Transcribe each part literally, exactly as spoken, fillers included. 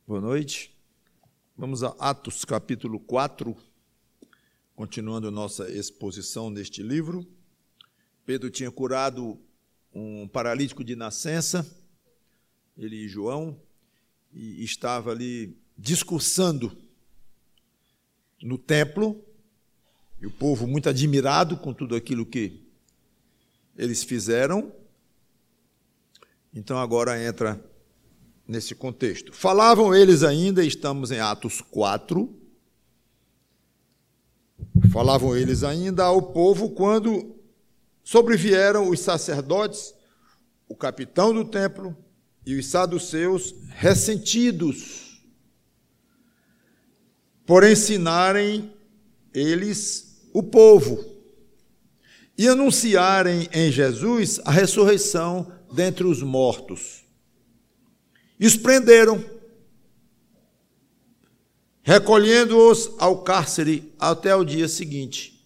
Boa noite. Vamos a Atos, capítulo quatro, continuando nossa exposição neste livro. Pedro tinha curado um paralítico de nascença, ele e João, e estava ali discursando no templo, e o povo muito admirado com tudo aquilo que eles fizeram. Então agora entra nesse contexto. Falavam eles ainda, estamos em Atos quatro, falavam eles ainda ao povo quando sobrevieram os sacerdotes, o capitão do templo e os saduceus, ressentidos por ensinarem eles o povo e anunciarem em Jesus a ressurreição dentre os mortos. E os prenderam, recolhendo-os ao cárcere até o dia seguinte,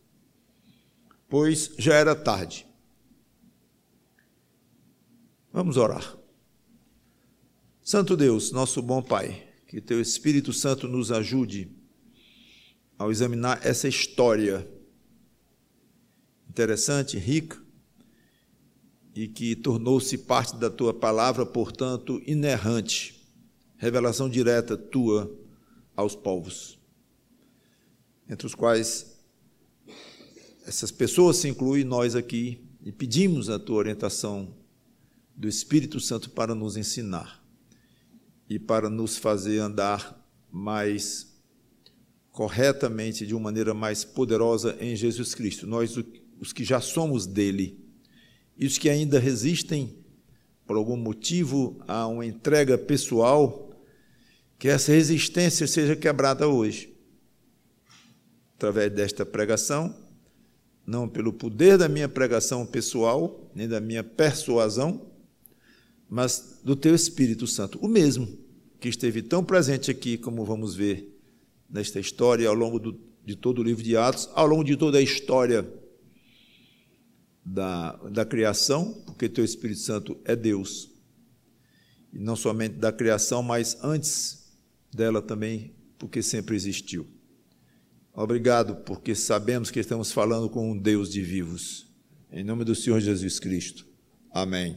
pois já era tarde. Vamos orar. Santo Deus, nosso bom Pai, que Teu Espírito Santo nos ajude ao examinar essa história interessante, rica, e que tornou-se parte da Tua palavra, portanto, inerrante, revelação direta Tua aos povos, entre os quais essas pessoas se incluem nós aqui, e pedimos a Tua orientação do Espírito Santo para nos ensinar e para nos fazer andar mais corretamente, de uma maneira mais poderosa em Jesus Cristo, nós os que já somos dele, e os que ainda resistem, por algum motivo, a uma entrega pessoal, que essa resistência seja quebrada hoje, através desta pregação, não pelo poder da minha pregação pessoal, nem da minha persuasão, mas do Teu Espírito Santo, o mesmo que esteve tão presente aqui, como vamos ver nesta história, ao longo do, de todo o livro de Atos, ao longo de toda a história Da, da criação, porque Teu Espírito Santo é Deus, e não somente da criação, mas antes dela também, porque sempre existiu. Obrigado, porque sabemos que estamos falando com um Deus de vivos, em nome do Senhor Jesus Cristo. Amém.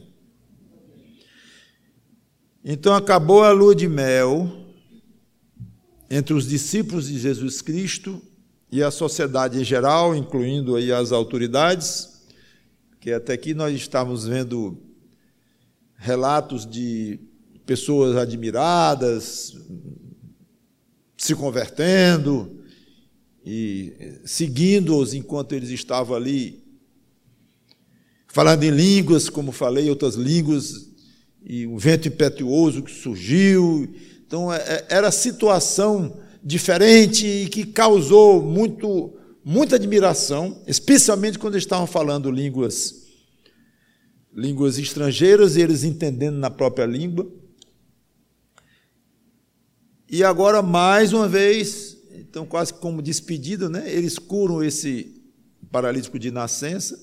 Então acabou a lua de mel entre os discípulos de Jesus Cristo e a sociedade em geral, incluindo aí as autoridades, que até aqui nós estamos vendo relatos de pessoas admiradas, se convertendo e seguindo-os enquanto eles estavam ali, falando em línguas, como falei, outras línguas, e um vento impetuoso que surgiu. Então, era situação diferente e que causou muito... muita admiração, especialmente quando eles estavam falando línguas, línguas estrangeiras, e eles entendendo na própria língua. E agora, mais uma vez, então quase como despedida, né? Eles curam esse paralítico de nascença.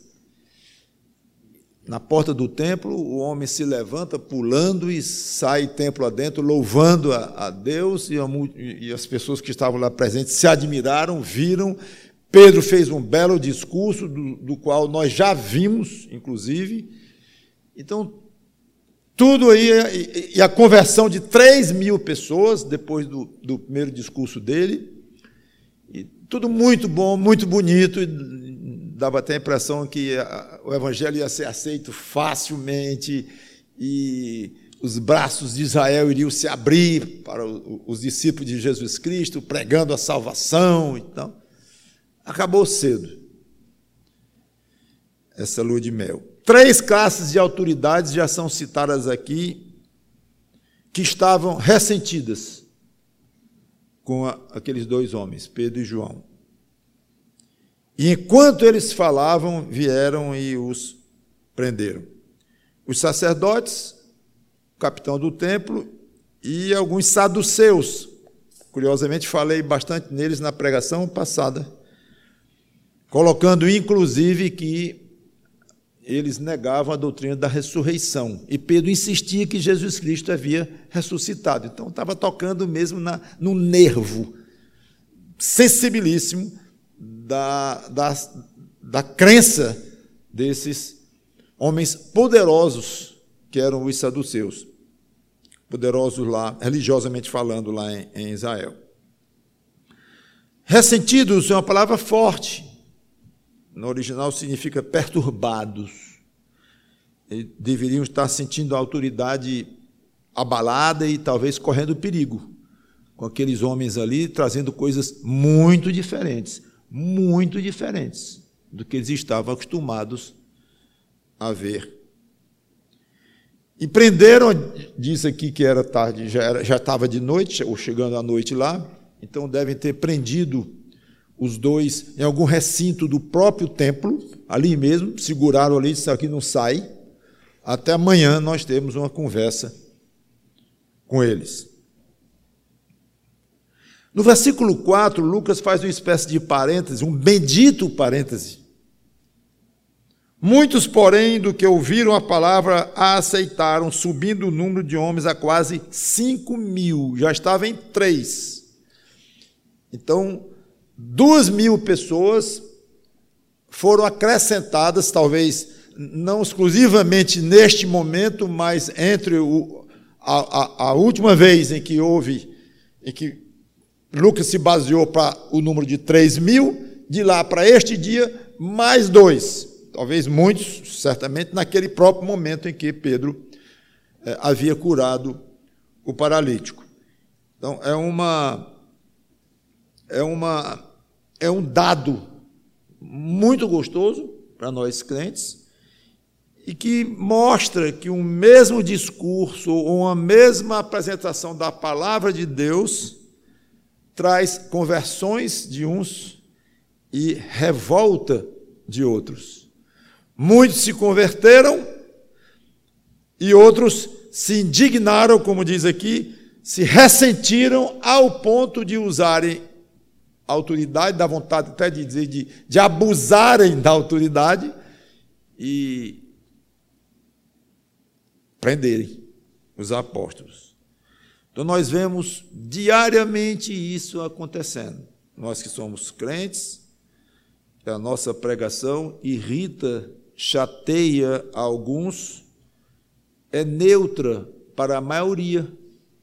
Na porta do templo, o homem se levanta pulando e sai templo adentro, louvando a, a Deus, e, a, e as pessoas que estavam lá presentes se admiraram, viram. Pedro fez um belo discurso, do, do qual nós já vimos, inclusive. Então, tudo aí, e, e a conversão de três mil pessoas, depois do, do primeiro discurso dele, e tudo muito bom, muito bonito, e dava até a impressão que a, o evangelho ia ser aceito facilmente, e os braços de Israel iriam se abrir para o, os discípulos de Jesus Cristo, pregando a salvação. Então, acabou cedo essa lua de mel. Três classes de autoridades já são citadas aqui, que estavam ressentidas com a, aqueles dois homens, Pedro e João. E enquanto eles falavam, vieram e os prenderam. Os sacerdotes, o capitão do templo e alguns saduceus. Curiosamente, falei bastante neles na pregação passada, colocando, inclusive, que eles negavam a doutrina da ressurreição. E Pedro insistia que Jesus Cristo havia ressuscitado. Então, estava tocando mesmo na, no nervo sensibilíssimo da, da, da crença desses homens poderosos, que eram os saduceus. Poderosos lá, religiosamente falando, lá em, em Israel. Ressentidos é uma palavra forte. No original significa perturbados. Eles deveriam estar sentindo a autoridade abalada e talvez correndo perigo, com aqueles homens ali trazendo coisas muito diferentes, muito diferentes do que eles estavam acostumados a ver. E prenderam, diz aqui que era tarde, já, era, já estava de noite, ou chegando à noite lá, então devem ter prendido os dois em algum recinto do próprio templo, ali mesmo, seguraram ali, isso aqui não sai, até amanhã nós temos uma conversa com eles. No versículo quatro, Lucas faz uma espécie de parêntese, um bendito parêntese. Muitos, porém, do que ouviram a palavra, a aceitaram, subindo o número de homens a quase cinco mil, já estava em três. Então, duas mil pessoas foram acrescentadas, talvez não exclusivamente neste momento, mas entre o, a, a, a última vez em que houve, em que Lucas se baseou para o número de três mil, de lá para este dia, mais dois. Talvez muitos, certamente, naquele próprio momento em que Pedro eh, havia curado o paralítico. Então, é uma, é uma, é um dado muito gostoso para nós crentes e que mostra que um mesmo discurso ou uma mesma apresentação da palavra de Deus traz conversões de uns e revolta de outros. Muitos se converteram e outros se indignaram, como diz aqui, se ressentiram ao ponto de usarem a autoridade, da vontade até de dizer, de, de abusarem da autoridade e prenderem os apóstolos. Então, nós vemos diariamente isso acontecendo. Nós que somos crentes, a nossa pregação irrita, chateia alguns, é neutra para a maioria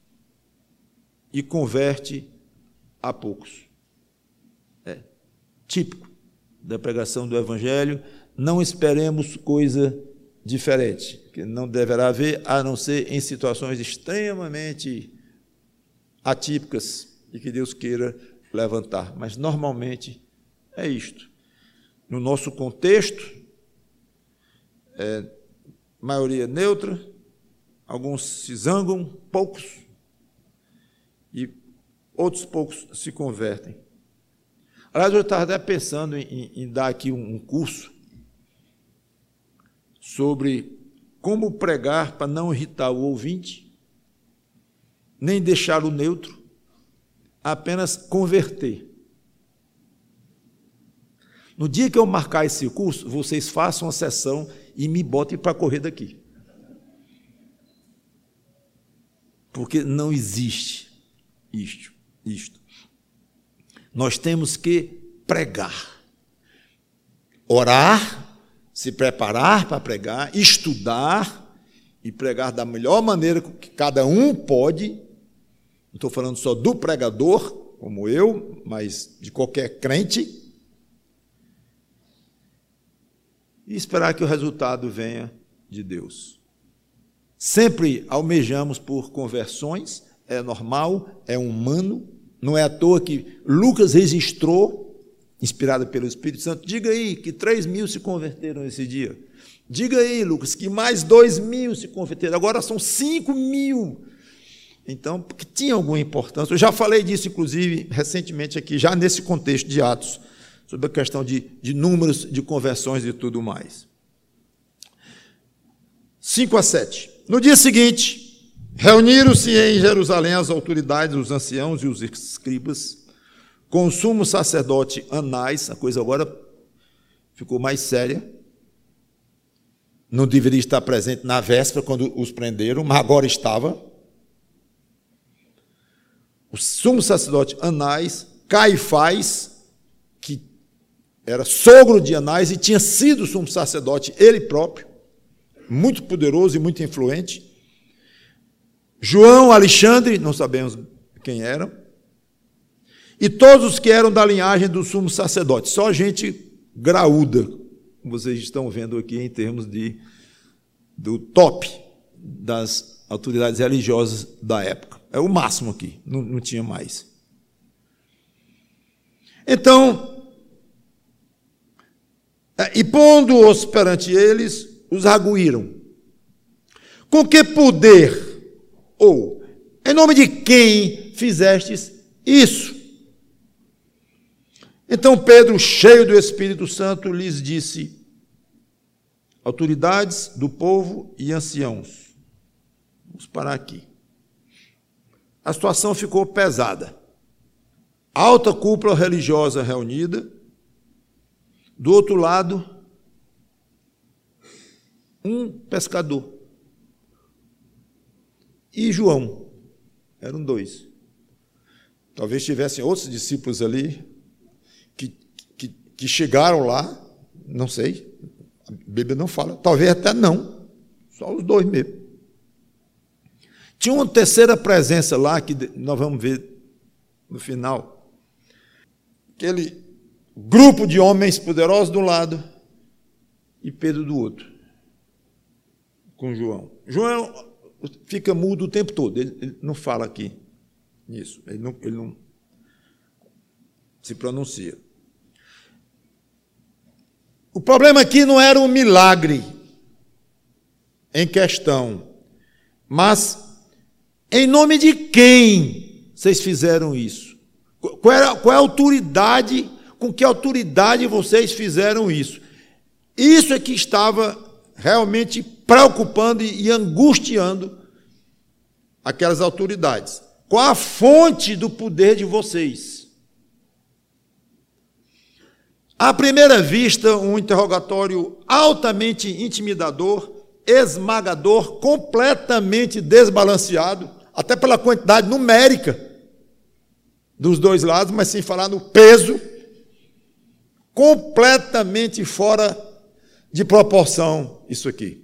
e converte a poucos. É típico da pregação do Evangelho. Não esperemos coisa diferente, que não deverá haver, a não ser em situações extremamente atípicas e que Deus queira levantar. Mas, normalmente, é isto. No nosso contexto, é, maioria neutra, alguns se zangam, poucos, e outros poucos se convertem. Aliás, eu estava até pensando em, em dar aqui um, um curso sobre como pregar para não irritar o ouvinte, nem deixá-lo neutro, apenas converter. No dia que eu marcar esse curso, vocês façam uma sessão e me botem para correr daqui. Porque não existe isto, isto. Nós temos que pregar, orar, se preparar para pregar, estudar e pregar da melhor maneira que cada um pode. Não estou falando só do pregador, como eu, mas de qualquer crente. E esperar que o resultado venha de Deus. Sempre almejamos por conversões, é normal, é humano, não é à toa que Lucas registrou, inspirado pelo Espírito Santo, diga aí que três mil se converteram esse dia. Diga aí, Lucas, que mais dois mil se converteram, agora são cinco mil. Então, porque tinha alguma importância. Eu já falei disso, inclusive, recentemente aqui, já nesse contexto de Atos, sobre a questão de, de números de conversões e tudo mais. cinco a sete. No dia seguinte, reuniram-se em Jerusalém as autoridades, os anciãos e os escribas, com o sumo sacerdote Anás, a coisa agora ficou mais séria, não deveria estar presente na véspera, quando os prenderam, mas agora estava. O sumo sacerdote Anás, Caifás, que era sogro de Anás e tinha sido sumo sacerdote ele próprio, muito poderoso e muito influente. João, Alexandre, não sabemos quem eram, e todos os que eram da linhagem do sumo sacerdote, só gente graúda, como vocês estão vendo aqui em termos de, do top das autoridades religiosas da época. É o máximo aqui, não, não tinha mais. Então, e pondo-os perante eles, os arguíram. Com que poder, ou em nome de quem fizestes isso? Então Pedro, cheio do Espírito Santo, lhes disse: autoridades do povo e anciãos, vamos parar aqui. A situação ficou pesada. Alta cúpula religiosa reunida. Do outro lado, um pescador. E João. Eram dois. Talvez tivessem outros discípulos ali que, que, que chegaram lá, não sei, a Bíblia não fala, talvez até não, só os dois mesmo. Tinha uma terceira presença lá, que nós vamos ver no final. Aquele grupo de homens poderosos de um lado e Pedro do outro, com João. João fica mudo o tempo todo, ele, ele não fala aqui nisso, ele não, ele não se pronuncia. O problema aqui não era o milagre em questão, mas em nome de quem vocês fizeram isso? Qual é, qual é a autoridade, com que autoridade vocês fizeram isso? Isso é que estava realmente preocupando e angustiando aquelas autoridades. Qual a fonte do poder de vocês? À primeira vista, um interrogatório altamente intimidador, esmagador, completamente desbalanceado, até pela quantidade numérica dos dois lados, mas sem falar no peso, completamente fora de proporção isso aqui.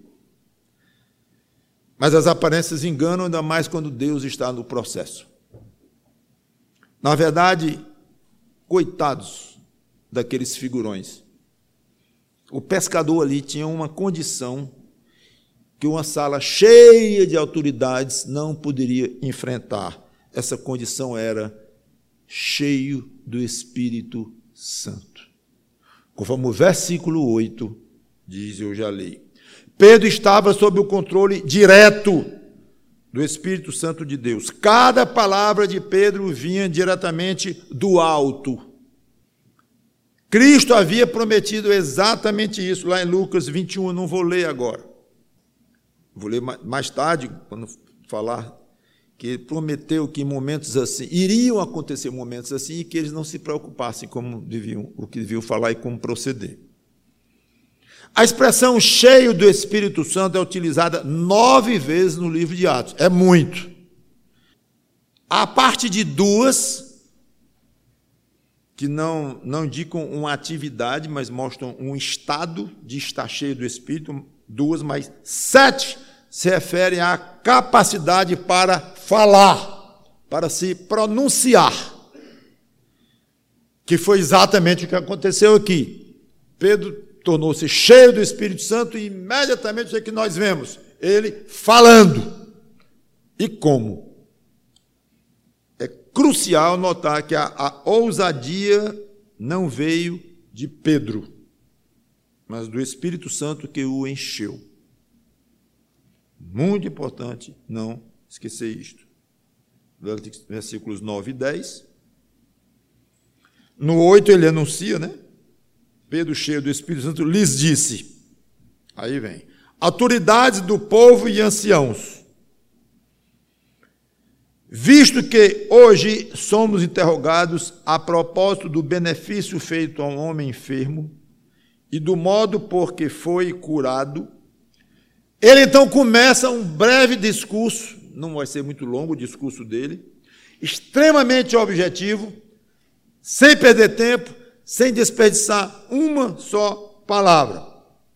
Mas as aparências enganam, ainda mais quando Deus está no processo. Na verdade, coitados daqueles figurões. O pescador ali tinha uma condição que uma sala cheia de autoridades não poderia enfrentar. Essa condição era cheio do Espírito Santo. Conforme o versículo oito diz, eu já li. Pedro estava sob o controle direto do Espírito Santo de Deus. Cada palavra de Pedro vinha diretamente do alto. Cristo havia prometido exatamente isso, lá em Lucas vinte e um, eu não vou ler agora. Vou ler mais tarde, quando falar, que ele prometeu que em momentos assim, iriam acontecer momentos assim, e que eles não se preocupassem como deviam, o que deviam falar e como proceder. A expressão cheio do Espírito Santo é utilizada nove vezes no livro de Atos. É muito. A parte de duas, que não, não indicam uma atividade, mas mostram um estado de estar cheio do Espírito, duas, mas sete se referem à capacidade para falar, para se pronunciar, que foi exatamente o que aconteceu aqui. Pedro tornou-se cheio do Espírito Santo e imediatamente o que nós vemos? Ele falando. E como? É crucial notar que a, a ousadia não veio de Pedro, mas do Espírito Santo que o encheu. Muito importante não esquecer isto. Versículos nove e dez. No oito ele anuncia, né? Pedro, cheio do Espírito Santo, lhes disse, aí vem, autoridades do povo e anciãos, visto que hoje somos interrogados a propósito do benefício feito a um homem enfermo e do modo por que foi curado, Ele então começa um breve discurso, não vai ser muito longo o discurso dele, extremamente objetivo, sem perder tempo, sem desperdiçar uma só palavra.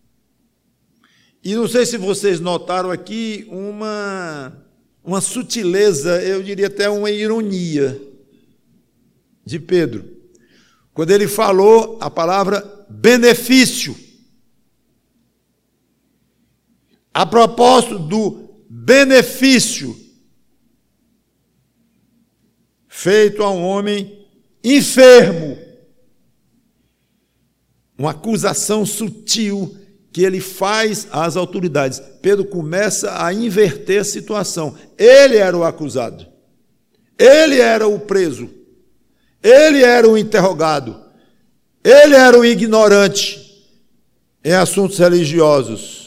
E não sei se vocês notaram aqui uma, uma sutileza, eu diria até uma ironia de Pedro, quando ele falou a palavra benefício. A propósito do benefício feito a um homem enfermo, uma acusação sutil que ele faz às autoridades. Pedro começa a inverter a situação. Ele era o acusado, ele era o preso, ele era o interrogado, ele era o ignorante em assuntos religiosos.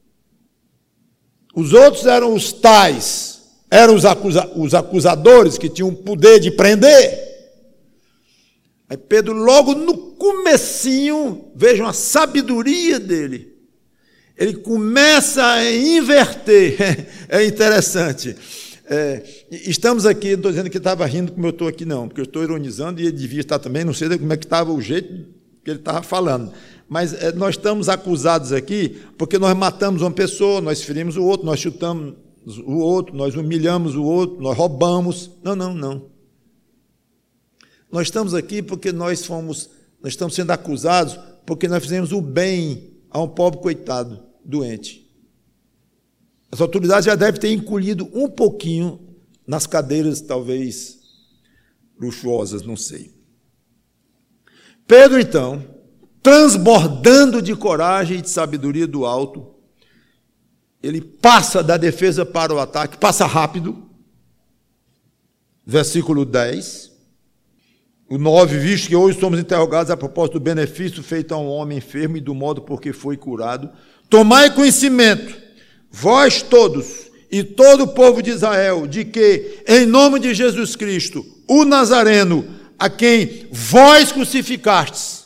Os outros eram os tais, eram os, acusa- os acusadores que tinham o poder de prender. Aí Pedro, logo no comecinho, vejam a sabedoria dele, ele começa a inverter. É interessante. É, estamos aqui, não estou dizendo que estava rindo como eu estou aqui, não, porque eu estou ironizando e ele devia estar também, não sei como é que estava o jeito que ele estava falando. Mas é, nós estamos acusados aqui porque nós matamos uma pessoa, nós ferimos o outro, nós chutamos o outro, nós humilhamos o outro, nós roubamos. Não, não, não. Nós estamos aqui porque nós fomos, nós estamos sendo acusados porque nós fizemos o bem a um pobre coitado, doente. As autoridades já devem ter encolhido um pouquinho nas cadeiras, talvez, luxuosas, não sei. Pedro, então, transbordando de coragem e de sabedoria do alto, ele passa da defesa para o ataque, passa rápido. Versículo dez. O nove, visto que hoje somos interrogados a propósito do benefício feito a um homem enfermo e do modo por que foi curado, tomai conhecimento, vós todos e todo o povo de Israel, de que, em nome de Jesus Cristo, o Nazareno, a quem vós crucificastes,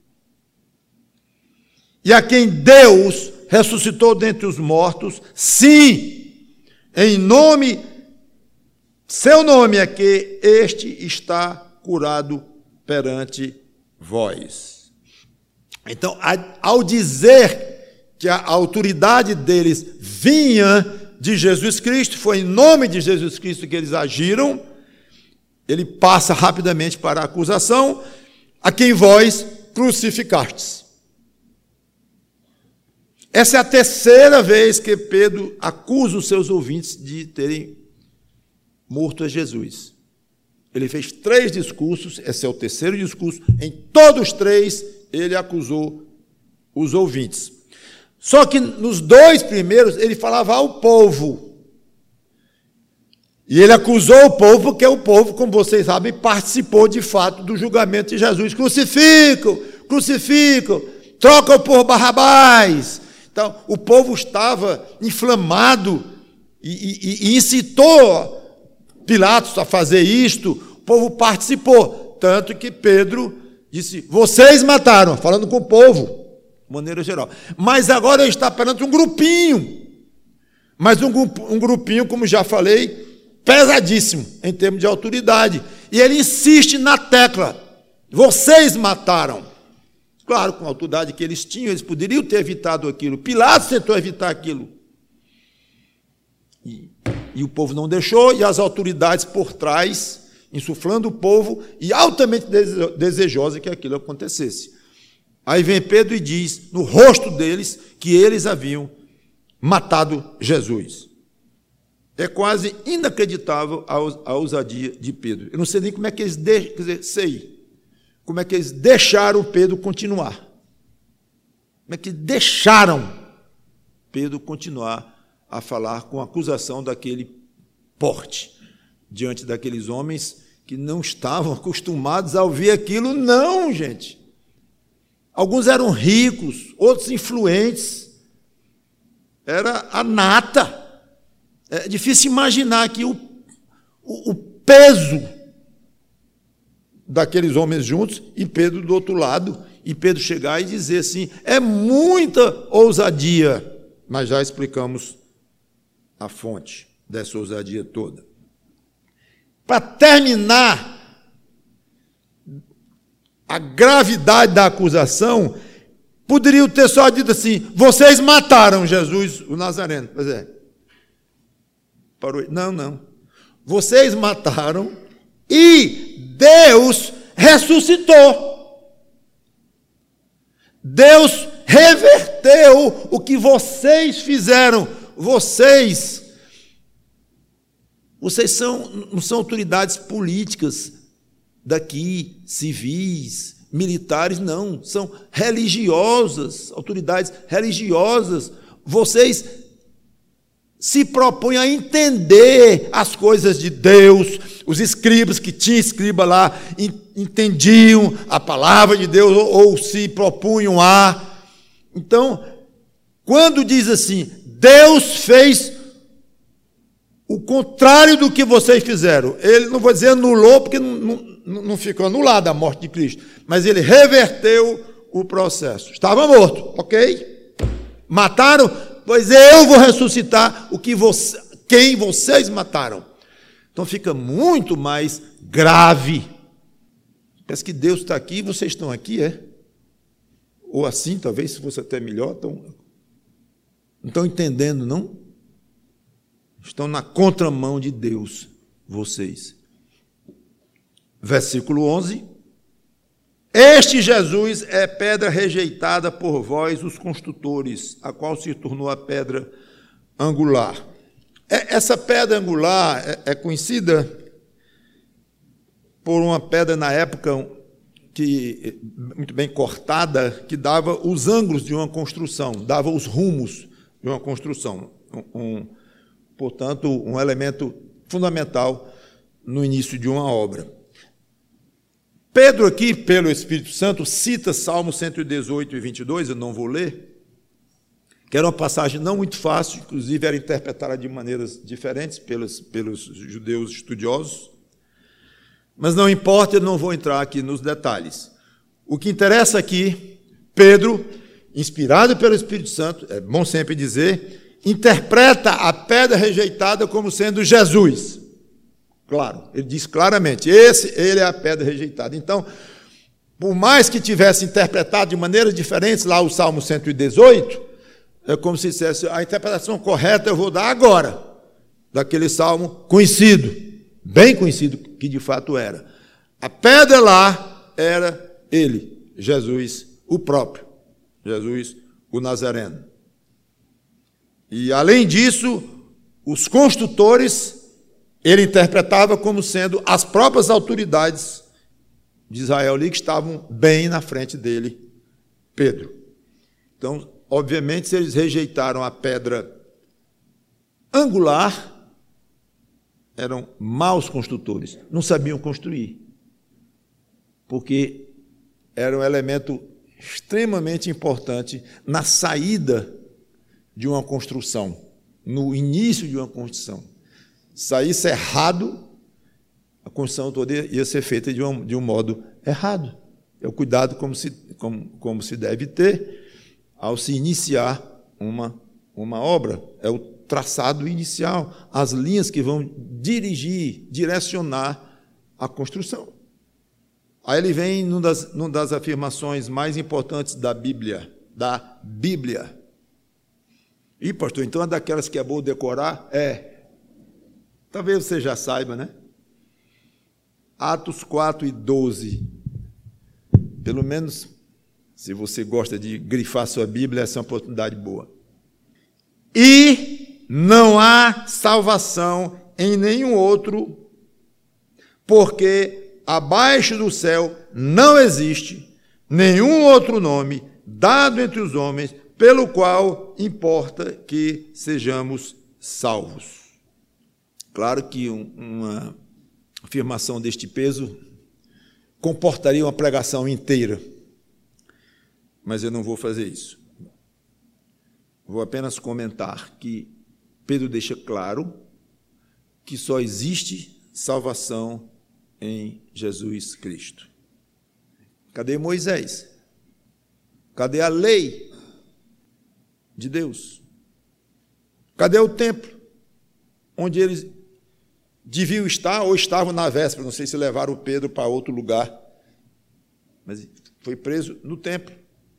e a quem Deus ressuscitou dentre os mortos, sim, em nome, seu nome é que este está curado perante vós. Então, ao dizer que a autoridade deles vinha de Jesus Cristo, foi em nome de Jesus Cristo que eles agiram, ele passa rapidamente para a acusação, a quem vós crucificastes. Essa é a terceira vez que Pedro acusa os seus ouvintes de terem morto a Jesus. Ele fez três discursos, esse é o terceiro discurso, em todos os três ele acusou os ouvintes. Só que nos dois primeiros ele falava ao povo. E ele acusou o povo porque o povo, como vocês sabem, participou de fato do julgamento de Jesus. Crucificam, crucificam, trocam por Barrabás. Então, o povo estava inflamado e, e, e incitou Pilatos a fazer isto, o povo participou, tanto que Pedro disse, vocês mataram, falando com o povo, de maneira geral. Mas agora ele está perante um grupinho, mas um, um grupinho, como já falei, pesadíssimo em termos de autoridade. E ele insiste na tecla, vocês mataram. Claro, com a autoridade que eles tinham, eles poderiam ter evitado aquilo. Pilatos tentou evitar aquilo. E, e o povo não deixou, e as autoridades por trás, insuflando o povo, e altamente desejosa que aquilo acontecesse. Aí vem Pedro e diz, no rosto deles, que eles haviam matado Jesus. É quase inacreditável a ousadia de Pedro. Eu não sei nem como é que eles deixam, quer dizer, sei, como é que eles deixaram Pedro continuar. Como é que deixaram Pedro continuar a falar com a acusação daquele porte, diante daqueles homens que não estavam acostumados a ouvir aquilo, não, gente. Alguns eram ricos, outros influentes, era a nata. É difícil imaginar que o, o, o peso daqueles homens juntos e Pedro do outro lado, e Pedro chegar e dizer assim, é muita ousadia mas já explicamos a fonte dessa ousadia toda. Para terminar a gravidade da acusação, poderiam ter só dito assim: vocês mataram Jesus, o Nazareno. Pois é. Parou. Não, não. Vocês mataram e Deus ressuscitou. Deus reverteu o que vocês fizeram. Vocês, vocês são, não são autoridades políticas daqui, civis, militares, não. São religiosas, autoridades religiosas. Vocês se propõem a entender as coisas de Deus. Os escribas que tinham escriba lá entendiam a palavra de Deus ou, ou se propunham a. Então, quando diz assim, Deus fez o contrário do que vocês fizeram, ele, não vou dizer anulou, porque não, não, não ficou anulada a morte de Cristo, mas ele reverteu o processo. Estava morto, ok? Mataram? Pois eu vou ressuscitar o que você, quem vocês mataram. Então fica muito mais grave. Parece que Deus está aqui e vocês estão aqui, é? Ou assim, talvez, se fosse até melhor. Estão, não estão entendendo, não? Estão na contramão de Deus, vocês. Versículo onze. Este Jesus é pedra rejeitada por vós, os construtores, a qual se tornou a pedra angular. Essa pedra angular é conhecida por uma pedra na época que, muito bem cortada, que dava os ângulos de uma construção, dava os rumos de uma construção. Um, um, portanto, um elemento fundamental no início de uma obra. Pedro aqui, pelo Espírito Santo, cita Salmo cento e dezoito e vinte e dois, eu não vou ler, que era uma passagem não muito fácil, inclusive era interpretada de maneiras diferentes pelos, pelos judeus estudiosos, mas não importa, eu não vou entrar aqui nos detalhes. O que interessa aqui, Pedro, inspirado pelo Espírito Santo, é bom sempre dizer, interpreta a pedra rejeitada como sendo Jesus. Claro, ele diz claramente, esse, ele é a pedra rejeitada. Então, por mais que tivesse interpretado de maneiras diferentes lá o Salmo cento e dezoito, é como se dissesse, a interpretação correta eu vou dar agora, daquele salmo conhecido, bem conhecido, que de fato era. A pedra lá era ele, Jesus, o próprio, Jesus, o Nazareno. E, além disso, os construtores, ele interpretava como sendo as próprias autoridades de Israel ali que estavam bem na frente dele, Pedro. Então, obviamente, se eles rejeitaram a pedra angular, eram maus construtores, não sabiam construir, porque era um elemento extremamente importante na saída de uma construção, no início de uma construção. Saísse errado, a construção toda ia ser feita de um, de um modo errado. É o cuidado como se, como, como se deve ter ao se iniciar uma, uma obra. É o traçado inicial, as linhas que vão dirigir, direcionar a construção. Aí ele vem numa das, numa das afirmações mais importantes da Bíblia, da Bíblia. Ih, pastor, então é daquelas que é bom decorar? É. Talvez você já saiba, né? Atos quatro e doze. Pelo menos, se você gosta de grifar sua Bíblia, essa é uma oportunidade boa. E não há salvação em nenhum outro, porque abaixo do céu não existe nenhum outro nome dado entre os homens, pelo qual importa que sejamos salvos. Claro que uma afirmação deste peso comportaria uma pregação inteira, mas eu não vou fazer isso. Vou apenas comentar que Pedro deixa claro que só existe salvação em Jesus Cristo. Cadê Moisés? Cadê a lei de Deus? Cadê o templo? Onde eles deviam estar ou estavam na véspera, não sei se levaram o Pedro para outro lugar, mas foi preso no templo.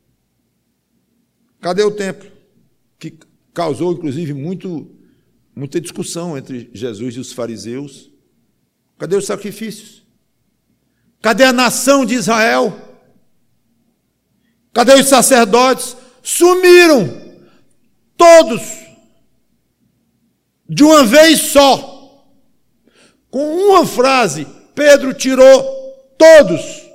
Cadê o templo? Que causou, inclusive, muito, muita discussão entre Jesus e os fariseus. Cadê os sacrifícios? Cadê a nação de Israel? Cadê os sacerdotes? Sumiram todos de uma vez só. Com uma frase, Pedro tirou todos.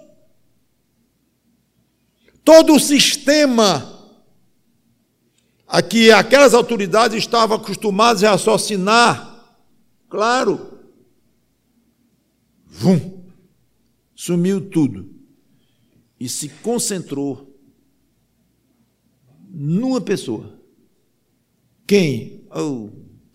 Todo o sistema a que aquelas autoridades estavam acostumadas a raciocinar, claro, vum, sumiu tudo e se concentrou numa pessoa. Quem? Oh,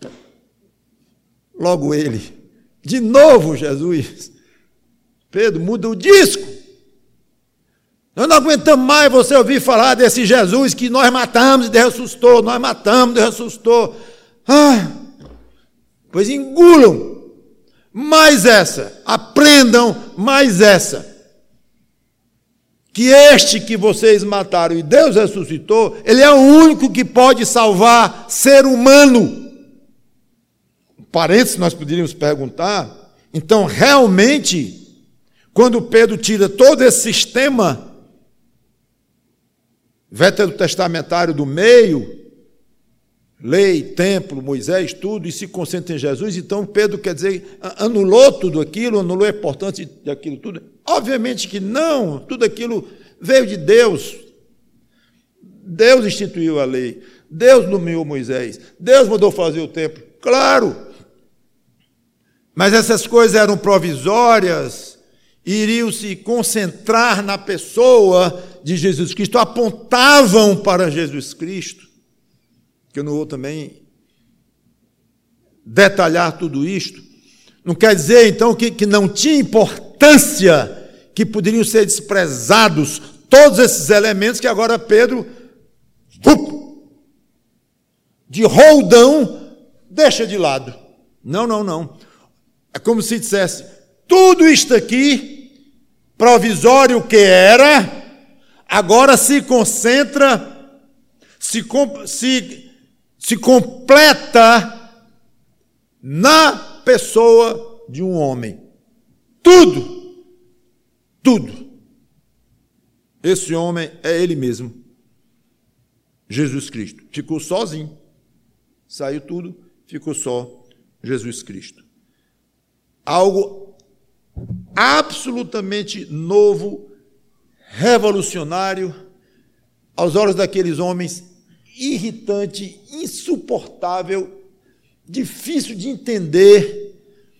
logo ele. De novo, Jesus. Pedro, muda o disco. Nós não aguentamos mais você ouvir falar desse Jesus que nós matamos e Deus ressuscitou, nós matamos e Deus ressuscitou. Ah, pois engulam mais essa, aprendam mais essa. Que este que vocês mataram e Deus ressuscitou, ele é o único que pode salvar ser humano. Parênteses, nós poderíamos perguntar, então realmente, quando Pedro tira todo esse sistema veterotestamentário do meio, lei, templo, Moisés, tudo, e se concentra em Jesus, então Pedro, quer dizer, anulou tudo aquilo, anulou a importância daquilo tudo? Obviamente que não, tudo aquilo veio de Deus. Deus instituiu a lei, Deus nomeou Moisés, Deus mandou fazer o templo, claro. Mas essas coisas eram provisórias, iriam se concentrar na pessoa de Jesus Cristo, apontavam para Jesus Cristo, que eu não vou também detalhar tudo isto. Não quer dizer, então, que, que não tinha importância, que poderiam ser desprezados todos esses elementos que agora Pedro, de roldão, deixa de lado. Não, não, não. É como se dissesse, tudo isto aqui, provisório que era, agora se concentra, se, se, se completa na pessoa de um homem. Tudo, tudo. Esse homem é ele mesmo, Jesus Cristo. Ficou sozinho, saiu tudo, ficou só Jesus Cristo. Algo absolutamente novo, revolucionário, aos olhos daqueles homens, irritante, insuportável, difícil de entender,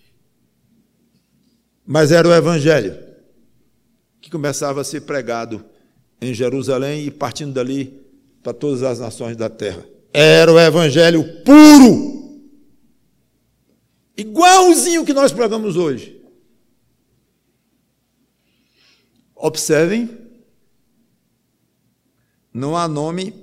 mas era o Evangelho que começava a ser pregado em Jerusalém e partindo dali para todas as nações da terra. Era o Evangelho puro, igualzinho que nós pregamos hoje. Observem, não há nome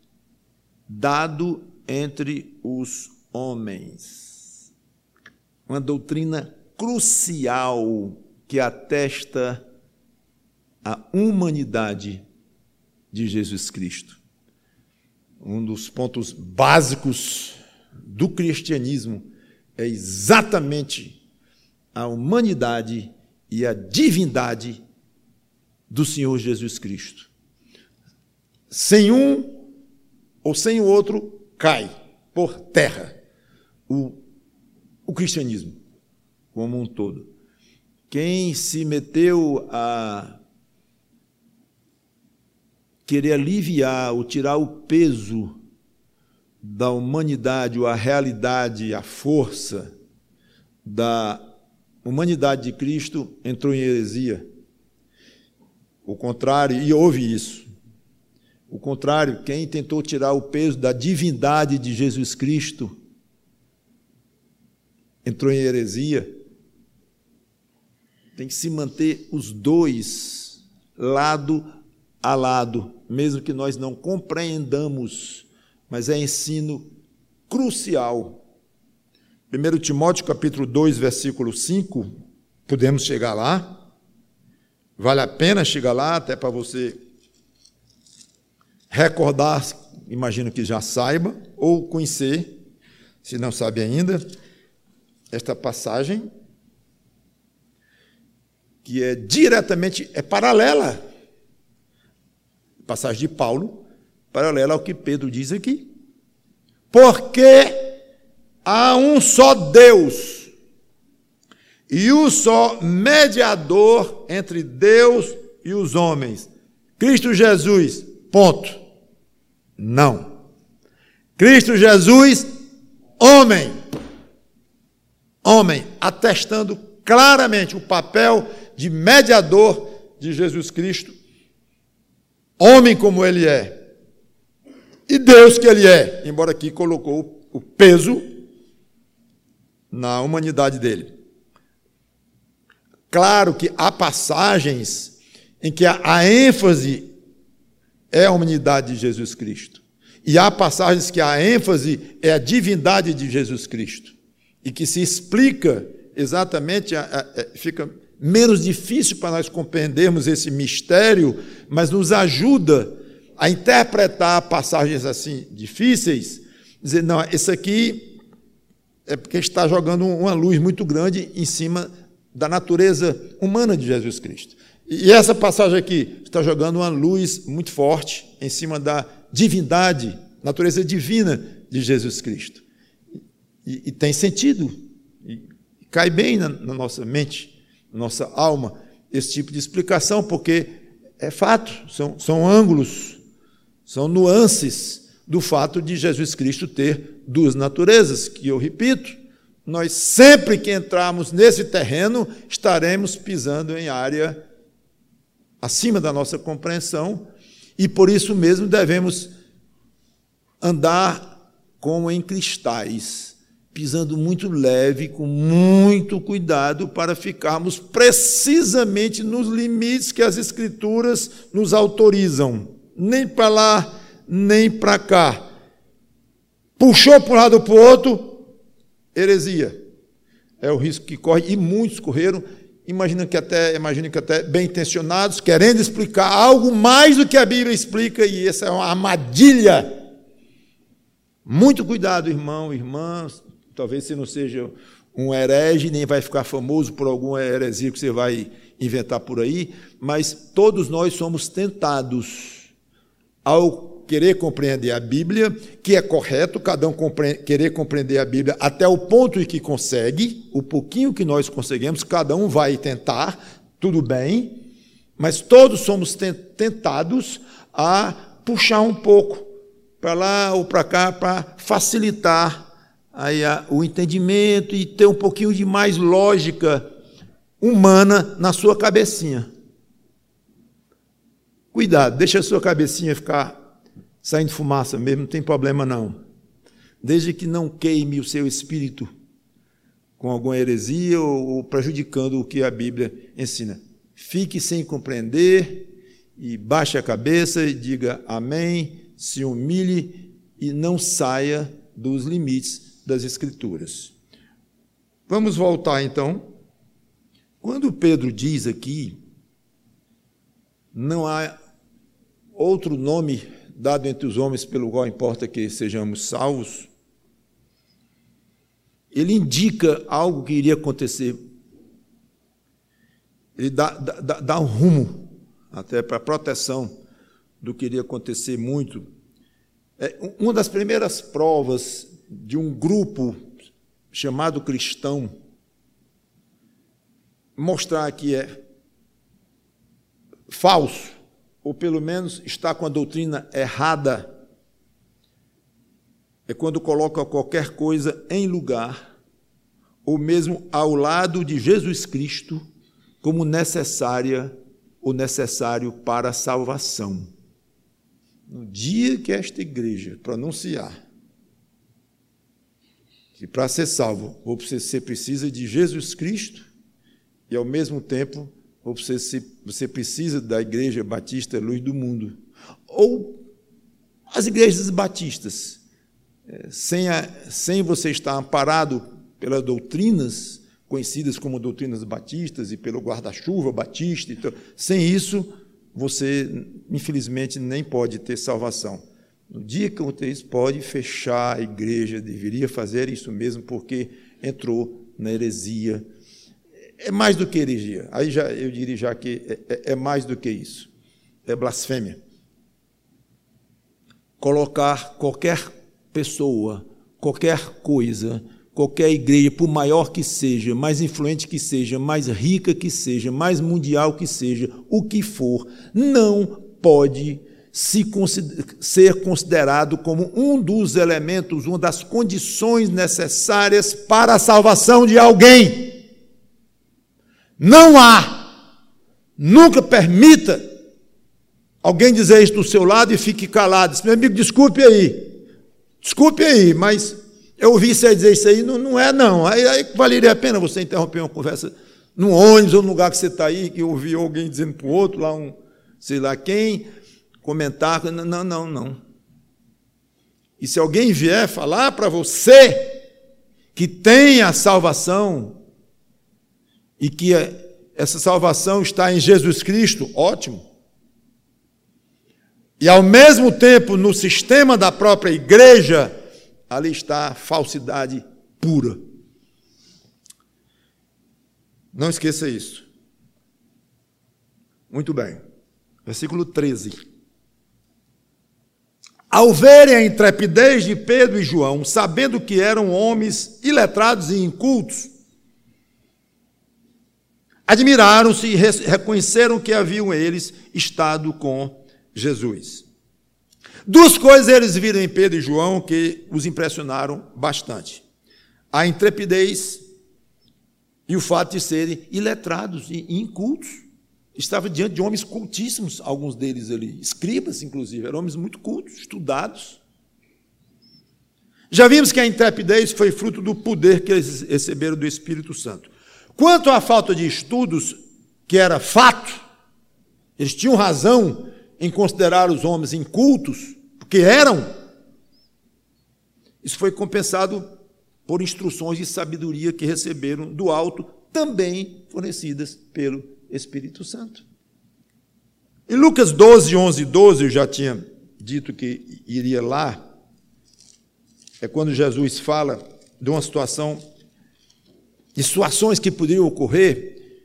dado entre os homens. Uma doutrina crucial que atesta a humanidade de Jesus Cristo. Um dos pontos básicos do cristianismo é exatamente a humanidade e a divindade do Senhor Jesus Cristo. Sem um ou sem o outro, cai por terra o, o cristianismo como um todo. Quem se meteu a querer aliviar ou tirar o peso da humanidade, ou a realidade, a força da humanidade de Cristo, entrou em heresia. O contrário, e houve isso. O contrário, quem tentou tirar o peso da divindade de Jesus Cristo, entrou em heresia. Tem que se manter os dois lado a lado, mesmo que nós não compreendamos, mas é ensino crucial. primeiro Timóteo, capítulo dois, versículo cinco, podemos chegar lá. Vale a pena chegar lá, até para você recordar, imagino que já saiba, ou conhecer, se não sabe ainda, esta passagem, que é diretamente, é paralela, passagem de Paulo, paralela ao que Pedro diz aqui. Porque há um só Deus e um só mediador entre Deus e os homens, Cristo Jesus, ponto. Não. Cristo Jesus, homem. Homem, atestando claramente o papel de mediador de Jesus Cristo, homem como ele é, e Deus que ele é, embora aqui colocou o peso na humanidade dele. Claro que há passagens em que a, a ênfase é a humanidade de Jesus Cristo, e há passagens que a ênfase é a divindade de Jesus Cristo, e que se explica exatamente, a, a, fica menos difícil para nós compreendermos esse mistério, mas nos ajuda a interpretar passagens assim difíceis, dizer, não, esse aqui é porque está jogando uma luz muito grande em cima da natureza humana de Jesus Cristo. E essa passagem aqui está jogando uma luz muito forte em cima da divindade, natureza divina de Jesus Cristo. E, e tem sentido, e cai bem na, na nossa mente, na nossa alma, esse tipo de explicação, porque é fato, são, são ângulos, são nuances do fato de Jesus Cristo ter duas naturezas, que eu repito, nós sempre que entrarmos nesse terreno, estaremos pisando em área acima da nossa compreensão, e por isso mesmo devemos andar como em cristais, pisando muito leve, com muito cuidado, para ficarmos precisamente nos limites que as Escrituras nos autorizam, nem para lá, nem para cá. Puxou para um lado ou para o outro, heresia. É o risco que corre, e muitos correram, imagino que até, imagino que até bem intencionados, querendo explicar algo mais do que a Bíblia explica, e essa é uma armadilha. Muito cuidado, irmão, irmãs. Talvez você não seja um herege, nem vai ficar famoso por alguma heresia que você vai inventar por aí, mas todos nós somos tentados ao querer compreender a Bíblia, que é correto, cada um compre- querer compreender a Bíblia até o ponto em que consegue, o pouquinho que nós conseguimos, cada um vai tentar, tudo bem, mas todos somos tentados a puxar um pouco para lá ou para cá, para facilitar aí a, o entendimento e ter um pouquinho de mais lógica humana na sua cabecinha. Cuidado, deixa a sua cabecinha ficar saindo fumaça mesmo, não tem problema não. Desde que não queime o seu espírito com alguma heresia ou, ou prejudicando o que a Bíblia ensina. Fique sem compreender e baixe a cabeça e diga amém, se humilhe e não saia dos limites das Escrituras. Vamos voltar, então. Quando Pedro diz aqui, não há outro nome dado entre os homens pelo qual importa que sejamos salvos, ele indica algo que iria acontecer. Ele dá, dá, dá um rumo, até para a proteção do que iria acontecer muito. É, uma das primeiras provas de um grupo chamado cristão mostrar que é falso, ou pelo menos está com a doutrina errada, é quando coloca qualquer coisa em lugar, ou mesmo ao lado de Jesus Cristo, como necessária ou necessário para a salvação. No dia que esta igreja pronunciar que para ser salvo você precisa de Jesus Cristo e, ao mesmo tempo, você, você precisa da Igreja Batista Luz do Mundo, ou as igrejas batistas, sem, a, sem você estar amparado pelas doutrinas conhecidas como doutrinas batistas e pelo guarda-chuva batista, então, sem isso, você, infelizmente, nem pode ter salvação. No dia que você isso, pode fechar a igreja, deveria fazer isso mesmo, porque entrou na heresia. É mais do que heresia, aí já, eu diria já que é, é mais do que isso, é blasfêmia. Colocar qualquer pessoa, qualquer coisa, qualquer igreja, por maior que seja, mais influente que seja, mais rica que seja, mais mundial que seja, o que for, não pode se consider, ser considerado como um dos elementos, uma das condições necessárias para a salvação de alguém. Não há. Nunca permita alguém dizer isso do seu lado e fique calado. Meu amigo, desculpe aí. Desculpe aí, mas eu ouvi você dizer isso aí, não, não é não. Aí, aí valeria a pena você interromper uma conversa num ônibus ou no lugar que você está aí, que ouviu alguém dizendo para o outro, lá um, sei lá quem, comentar. Não, não, não. E se alguém vier falar para você que tem a salvação e que essa salvação está em Jesus Cristo, ótimo. E, ao mesmo tempo, no sistema da própria igreja, ali está a falsidade pura. Não esqueça isso. Muito bem. Versículo treze. Ao verem a intrepidez de Pedro e João, sabendo que eram homens iletrados e incultos, admiraram-se e reconheceram que haviam eles estado com Jesus. Duas coisas eles viram em Pedro e João que os impressionaram bastante: a intrepidez e o fato de serem iletrados e incultos. Estava diante de homens cultíssimos, alguns deles ali, escribas inclusive, eram homens muito cultos, estudados. Já vimos que a intrepidez foi fruto do poder que eles receberam do Espírito Santo. Quanto à falta de estudos, que era fato, eles tinham razão em considerar os homens incultos, porque eram. Isso foi compensado por instruções de sabedoria que receberam do alto, também fornecidas pelo Espírito Santo. Em Lucas doze, onze e doze, eu já tinha dito que iria lá, é quando Jesus fala de uma situação, de situações que poderiam ocorrer.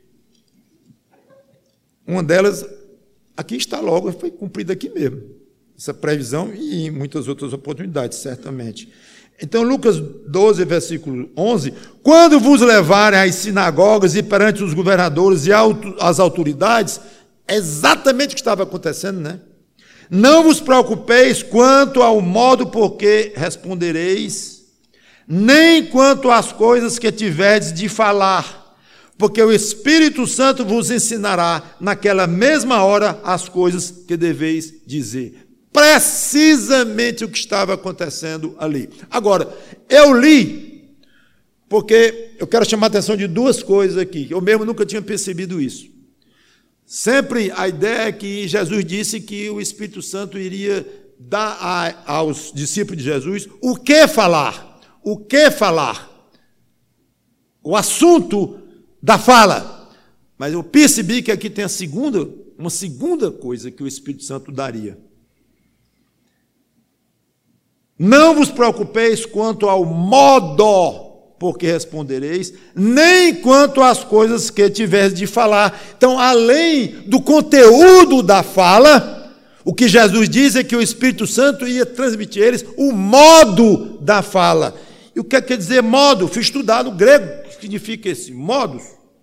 Uma delas, aqui está logo, foi cumprida aqui mesmo, essa previsão e em muitas outras oportunidades, certamente. Então, Lucas doze, versículo onze, quando vos levarem às sinagogas e perante os governadores e as autoridades, é exatamente o que estava acontecendo, né? Não vos preocupeis quanto ao modo por que respondereis, nem quanto às coisas que tiverdes de falar, porque o Espírito Santo vos ensinará naquela mesma hora as coisas que deveis dizer. Precisamente o que estava acontecendo ali. Agora, eu li, porque eu quero chamar a atenção de duas coisas aqui. Eu mesmo nunca tinha percebido isso. Sempre a ideia é que Jesus disse que o Espírito Santo iria dar a, aos discípulos de Jesus o que falar. O que falar. O assunto da fala. Mas eu percebi que aqui tem a segunda, uma segunda coisa que o Espírito Santo daria. Não vos preocupeis quanto ao modo por que respondereis, nem quanto às coisas que tiveres de falar. Então, além do conteúdo da fala, o que Jesus diz é que o Espírito Santo ia transmitir a eles o modo da fala. E o que quer dizer modo? Fui estudar no grego, o que significa esse modos.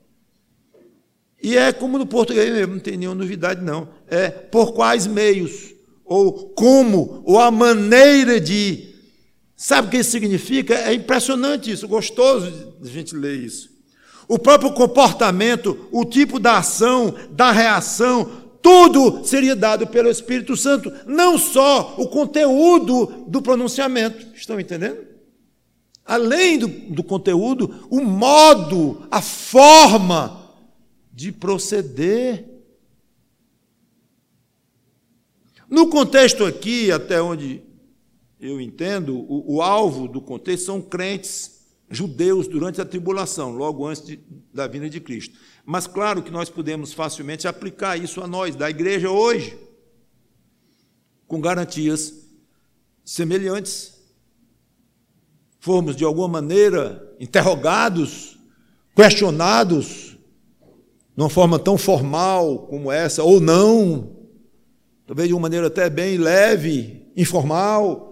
E é como no português mesmo, não tem nenhuma novidade não. É por quais meios, ou como, ou a maneira de... Sabe o que isso significa? É impressionante isso, gostoso de a gente ler isso. O próprio comportamento, o tipo da ação, da reação, tudo seria dado pelo Espírito Santo, não só o conteúdo do pronunciamento. Estão entendendo? Além do, do conteúdo, o modo, a forma de proceder. No contexto aqui, até onde eu entendo, o, o alvo do contexto são crentes judeus durante a tribulação, logo antes de, da vinda de Cristo. Mas claro que nós podemos facilmente aplicar isso a nós, da igreja hoje, com garantias semelhantes. Fomos, de alguma maneira, interrogados, questionados, de uma forma tão formal como essa, ou não, talvez de uma maneira até bem leve, informal,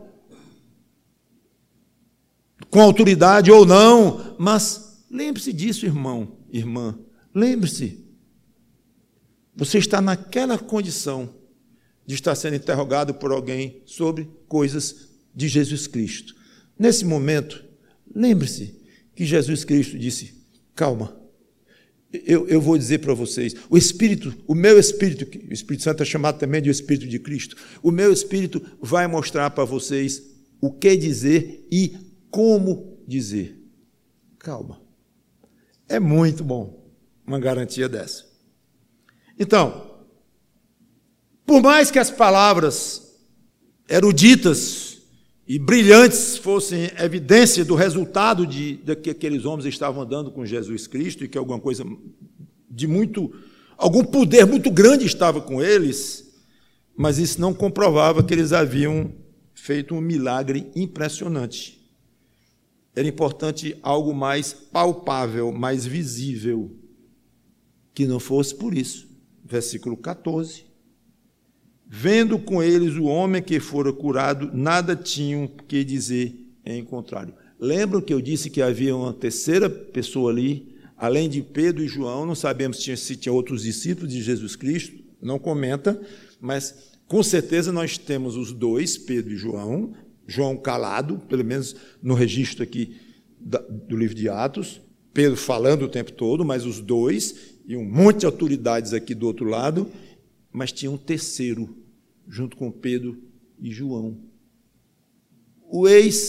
com autoridade ou não, mas lembre-se disso, irmão, irmã, lembre-se, você está naquela condição de estar sendo interrogado por alguém sobre coisas de Jesus Cristo. Nesse momento, lembre-se que Jesus Cristo disse, calma, eu, eu vou dizer para vocês, o Espírito, o meu Espírito, o Espírito Santo é chamado também de Espírito de Cristo, o meu Espírito vai mostrar para vocês o que dizer e como dizer. Calma. É muito bom uma garantia dessa. Então, por mais que as palavras eruditas e brilhantes fossem evidência do resultado de, de que aqueles homens estavam andando com Jesus Cristo e que alguma coisa de muito, algum poder muito grande estava com eles, mas isso não comprovava que eles haviam feito um milagre impressionante. Era importante algo mais palpável, mais visível, que não fosse por isso. Versículo catorze. Vendo com eles o homem que fora curado, nada tinham que dizer em contrário. Lembram que eu disse que havia uma terceira pessoa ali, além de Pedro e João, não sabemos se tinha, se tinha outros discípulos de Jesus Cristo, não comenta, mas com certeza nós temos os dois, Pedro e João, João calado, pelo menos no registro aqui do livro de Atos, Pedro falando o tempo todo, mas os dois, e um monte de autoridades aqui do outro lado, mas tinha um terceiro, junto com Pedro e João. O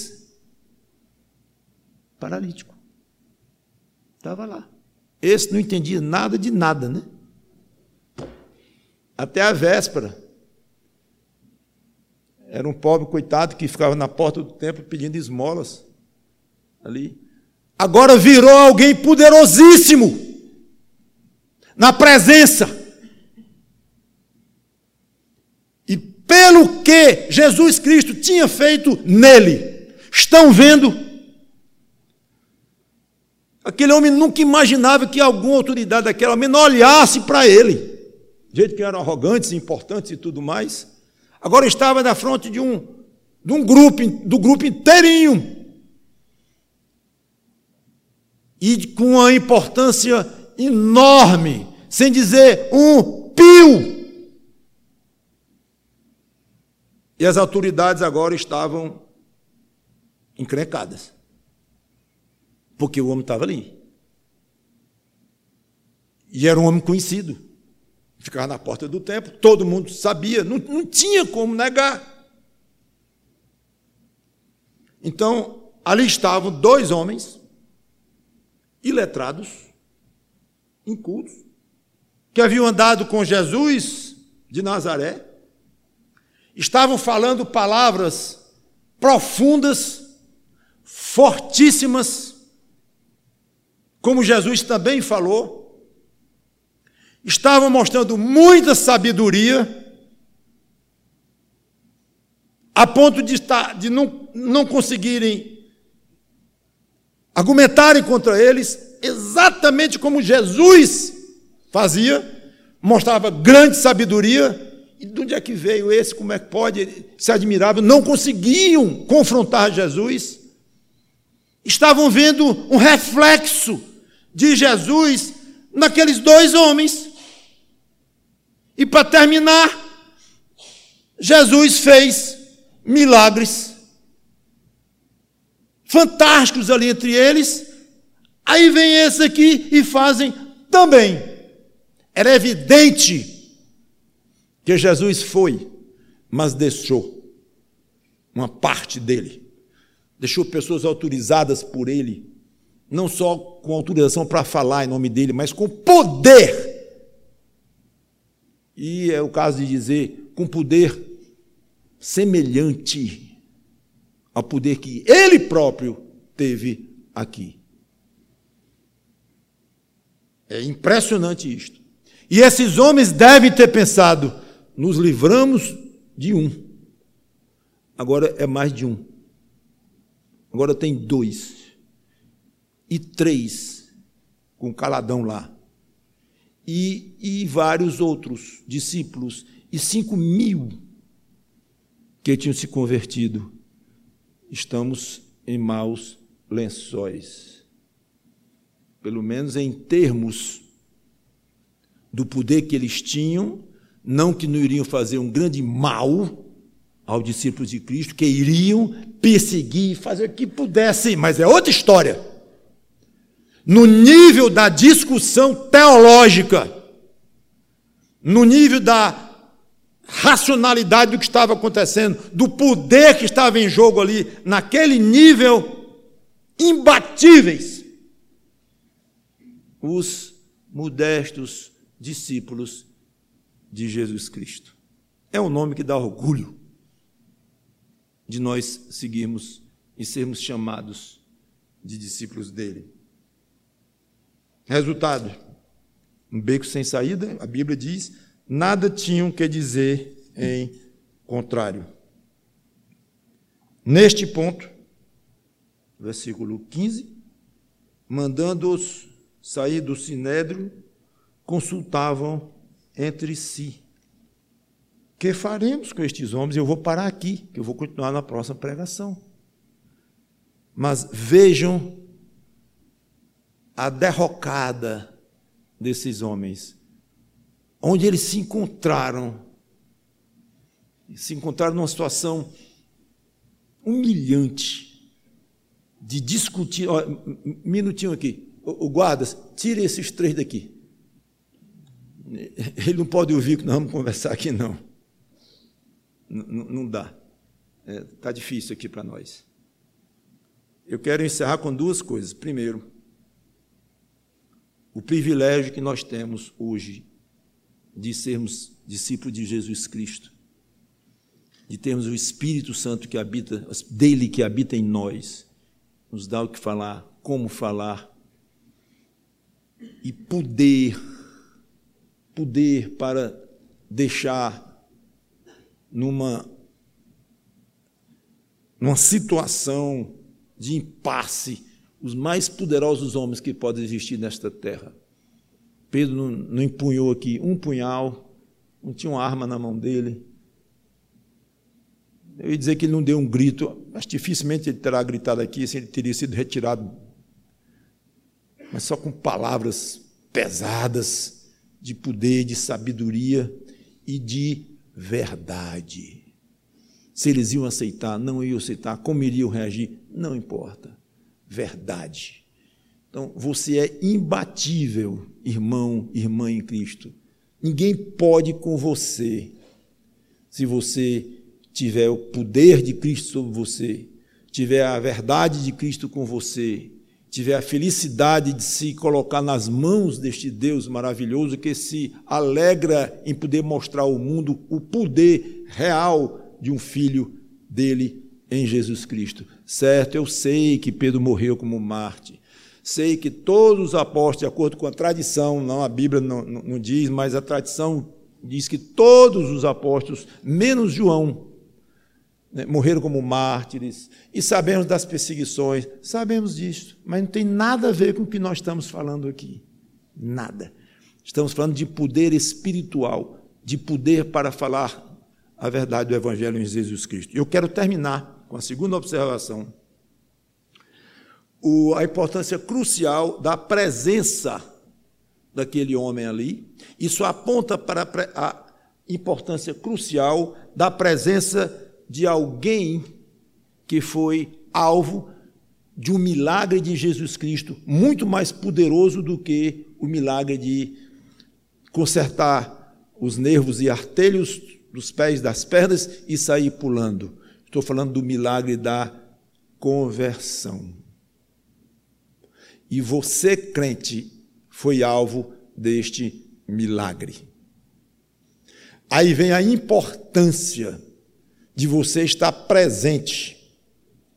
ex-paralítico. Estava lá. Esse não entendia nada de nada, né? Até a véspera. Era um pobre coitado que ficava na porta do templo pedindo esmolas ali. Agora virou alguém poderosíssimo na presença. E pelo que Jesus Cristo tinha feito nele, estão vendo? Aquele homem nunca imaginava que alguma autoridade daquele homem não olhasse para ele. Do jeito que eram arrogantes, importantes e tudo mais. Agora estava na frente de um, de um grupo, do grupo inteirinho. E com uma importância enorme, sem dizer um pio. E as autoridades agora estavam encrencadas. Porque o homem estava ali. E era um homem conhecido. Ficava na porta do templo, todo mundo sabia, não, não tinha como negar. Então, ali estavam dois homens, iletrados, incultos, que haviam andado com Jesus de Nazaré, estavam falando palavras profundas, fortíssimas, como Jesus também falou, estavam mostrando muita sabedoria, a ponto de, estar, de não, não conseguirem argumentarem contra eles, exatamente como Jesus fazia, mostrava grande sabedoria. E de onde é que veio esse? Como é que pode? Se admirava, não conseguiam confrontar Jesus. Estavam vendo um reflexo de Jesus naqueles dois homens. E para terminar, Jesus fez milagres fantásticos ali entre eles. Aí vem esse aqui e fazem também. Era evidente que Jesus foi, mas deixou uma parte dele. Deixou pessoas autorizadas por ele, não só com autorização para falar em nome dele, mas com poder. E é o caso de dizer, com poder semelhante ao poder que ele próprio teve aqui. É impressionante isto. E esses homens devem ter pensado, nos livramos de um. Agora é mais de um. Agora tem dois. E três, com caladão lá. E, e vários outros discípulos. E cinco mil que tinham se convertido. Estamos em maus lençóis. Pelo menos em termos do poder que eles tinham, não que não iriam fazer um grande mal aos discípulos de Cristo, que iriam perseguir, fazer o que pudessem, mas é outra história. No nível da discussão teológica, no nível da racionalidade do que estava acontecendo, do poder que estava em jogo ali, naquele nível, imbatíveis, os modestos discípulos de Jesus Cristo. É um nome que dá orgulho de nós seguirmos e sermos chamados de discípulos dele. Resultado, um beco sem saída, a Bíblia diz, nada tinham que dizer em contrário. Neste ponto, versículo quinze, mandando-os sair do sinédrio, consultavam entre si. Que faremos com estes homens? Eu vou parar aqui, que eu vou continuar na próxima pregação. Mas vejam a derrocada desses homens, onde eles se encontraram, se encontraram numa situação humilhante, de discutir. Ó, um minutinho aqui, o, o guardas, tire esses três daqui. Ele não pode ouvir que nós vamos conversar aqui, não. Não, não dá. Está é, difícil aqui para nós. Eu quero encerrar com duas coisas. Primeiro, o privilégio que nós temos hoje de sermos discípulos de Jesus Cristo, de termos o Espírito Santo que habita, dele que habita em nós, nos dá o que falar, como falar, e poder, poder para deixar numa, numa situação de impasse os mais poderosos homens que podem existir nesta terra. Pedro não, não empunhou aqui um punhal, não tinha uma arma na mão dele. Eu ia dizer que ele não deu um grito, mas dificilmente ele terá gritado aqui, assim, ele teria sido retirado, mas só com palavras pesadas, de poder, de sabedoria e de verdade. Se eles iam aceitar, não iam aceitar, como iriam reagir, não importa. Verdade. Então, você é imbatível, irmão, irmã em Cristo. Ninguém pode com você, se você tiver o poder de Cristo sobre você, tiver a verdade de Cristo com você, tiver a felicidade de se colocar nas mãos deste Deus maravilhoso que se alegra em poder mostrar ao mundo o poder real de um filho dele em Jesus Cristo. Certo, eu sei que Pedro morreu como mártir, sei que todos os apóstolos, de acordo com a tradição, não a Bíblia não, não, não diz, mas a tradição diz que todos os apóstolos, menos João, né, morreram como mártires, e sabemos das perseguições, sabemos disso, mas não tem nada a ver com o que nós estamos falando aqui, nada. Estamos falando de poder espiritual, de poder para falar a verdade do Evangelho em Jesus Cristo. Eu quero terminar com a segunda observação, o, a importância crucial da presença daquele homem ali. Isso aponta para a importância crucial da presença de alguém que foi alvo de um milagre de Jesus Cristo, muito mais poderoso do que o milagre de consertar os nervos e artelhos dos pés, das pernas e sair pulando. Estou falando do milagre da conversão. E você, crente, foi alvo deste milagre. Aí vem a importância de você estar presente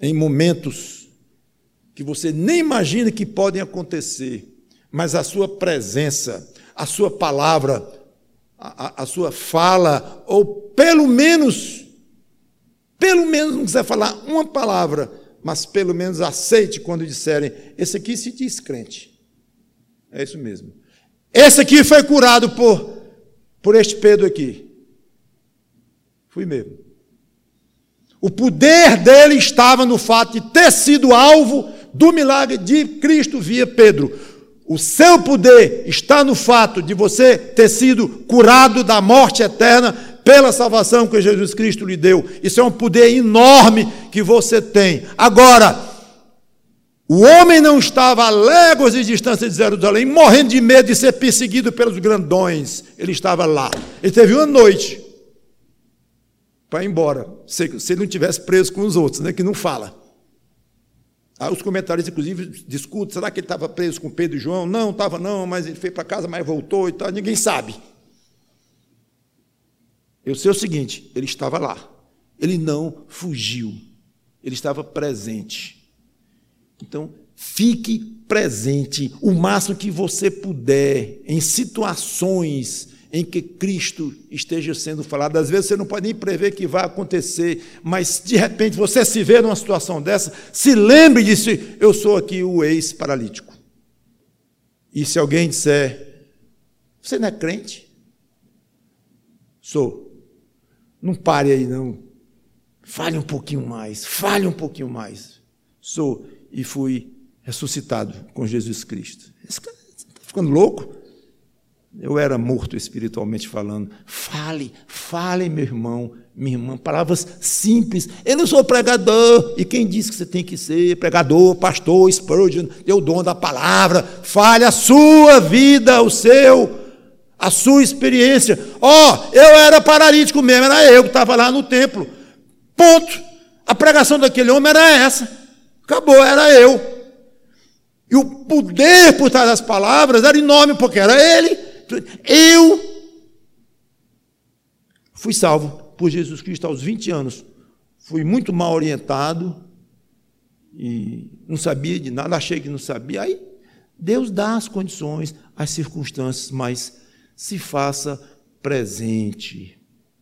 em momentos que você nem imagina que podem acontecer, mas a sua presença, a sua palavra, a, a, a sua fala, ou pelo menos, pelo menos não quiser falar uma palavra, mas pelo menos aceite quando disserem, esse aqui se diz crente. É isso mesmo. Esse aqui foi curado por, por este Pedro aqui. Fui mesmo. O poder dele estava no fato de ter sido alvo do milagre de Cristo via Pedro. O seu poder está no fato de você ter sido curado da morte eterna pela salvação que Jesus Cristo lhe deu. Isso é um poder enorme que você tem. Agora, o homem não estava a léguas de distância de Jerusalém, morrendo de medo de ser perseguido pelos grandões. Ele estava lá. Ele teve uma noite para ir embora, se, se ele não tivesse preso com os outros, né, que não fala. Aí os comentários, inclusive, discutem, será que ele estava preso com Pedro e João? Não, estava não, mas ele foi para casa, mas voltou e tal, ninguém sabe. Eu sei o seguinte, ele estava lá, ele não fugiu, ele estava presente. Então, fique presente o máximo que você puder em situações em que Cristo esteja sendo falado. Às vezes você não pode nem prever que vai acontecer, mas de repente você se vê numa situação dessa, se lembre disso, eu sou aqui o ex-paralítico. E se alguém disser, você não é crente? Sou. Não pare aí não, fale um pouquinho mais, fale um pouquinho mais. Sou e fui ressuscitado com Jesus Cristo. Esse cara está ficando louco? Eu era morto espiritualmente falando. Fale, fale, meu irmão, minha irmã, palavras simples. Eu não sou pregador. E quem disse que você tem que ser pregador, pastor, Spurgeon, deu o dom da palavra. Fale a sua vida, o seu, a sua experiência. Ó, oh, eu era paralítico mesmo, era eu que estava lá no templo. Ponto. A pregação daquele homem era essa. Acabou, era eu. E o poder por trás das palavras era enorme, porque era ele. Eu fui salvo por Jesus Cristo aos vinte anos. Fui muito mal orientado e não sabia de nada, achei que não sabia. Aí Deus dá as condições, as circunstâncias, mas se faça presente.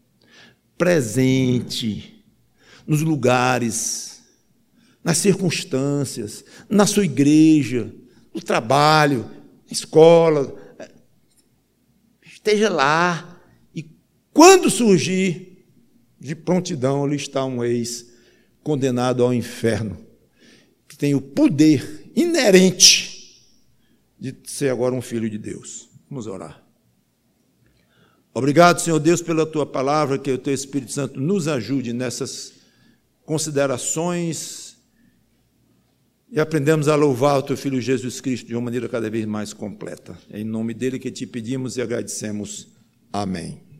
Presente nos lugares, nas circunstâncias, na sua igreja, no trabalho, na escola. Esteja lá, e quando surgir, de prontidão, ali está um ex condenado ao inferno, que tem o poder inerente de ser agora um filho de Deus. Vamos orar. Obrigado, Senhor Deus, pela Tua palavra, que o Teu Espírito Santo nos ajude nessas considerações e aprendemos a louvar o Teu Filho Jesus Cristo de uma maneira cada vez mais completa. É em nome dele que te pedimos e agradecemos. Amém.